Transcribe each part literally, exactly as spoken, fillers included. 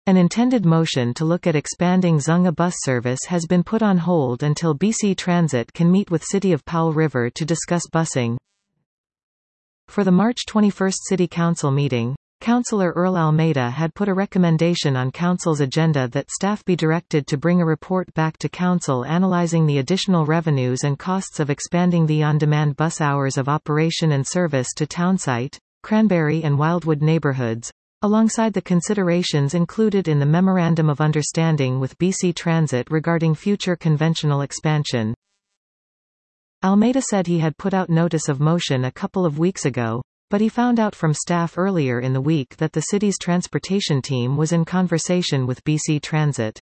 An intended motion to look at expanding Zunga bus service has been put on hold until B C Transit can meet with City of Powell River to discuss busing. For the March twenty-first City Council meeting, Councillor Earl Almeida had put a recommendation on Council's agenda that staff be directed to bring a report back to Council analysing the additional revenues and costs of expanding the on-demand bus hours of operation and service to Townsite, Cranberry and Wildwood neighbourhoods, alongside the considerations included in the Memorandum of Understanding with B C Transit regarding future conventional expansion. Almeida said he had put out notice of motion a couple of weeks ago, but he found out from staff earlier in the week that the city's transportation team was in conversation with B C Transit.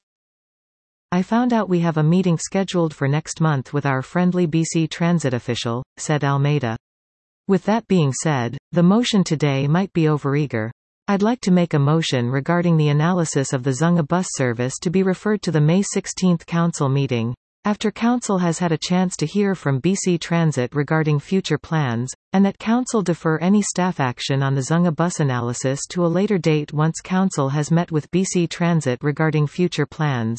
"I found out we have a meeting scheduled for next month with our friendly B C Transit official," said Almeida. "With that being said, the motion today might be overeager. I'd like to make a motion regarding the analysis of the Zunga bus service to be referred to the May sixteenth Council meeting, after Council has had a chance to hear from B C Transit regarding future plans, and that Council defer any staff action on the Zunga bus analysis to a later date once Council has met with B C Transit regarding future plans."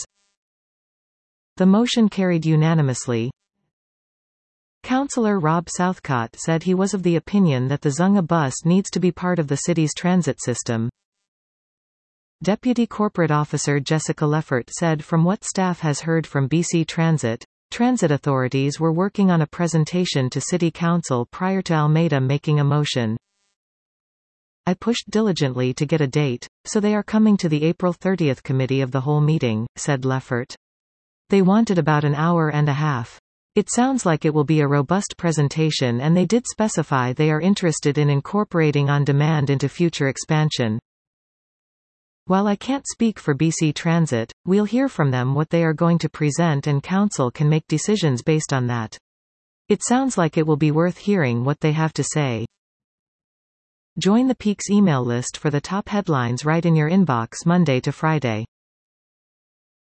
The motion carried unanimously. Councillor Rob Southcott said he was of the opinion that the Zunga bus needs to be part of the city's transit system. Deputy Corporate Officer Jessica Leffert said from what staff has heard from B C Transit, transit authorities were working on a presentation to City Council prior to Almeida making a motion. "I pushed diligently to get a date, so they are coming to the April thirtieth Committee of the Whole meeting," said Leffert. "They wanted about an hour and a half. It sounds like it will be a robust presentation, and they did specify they are interested in incorporating on-demand into future expansion. While I can't speak for B C Transit, we'll hear from them what they are going to present and Council can make decisions based on that. It sounds like it will be worth hearing what they have to say." Join the Peaks email list for the top headlines right in your inbox Monday to Friday.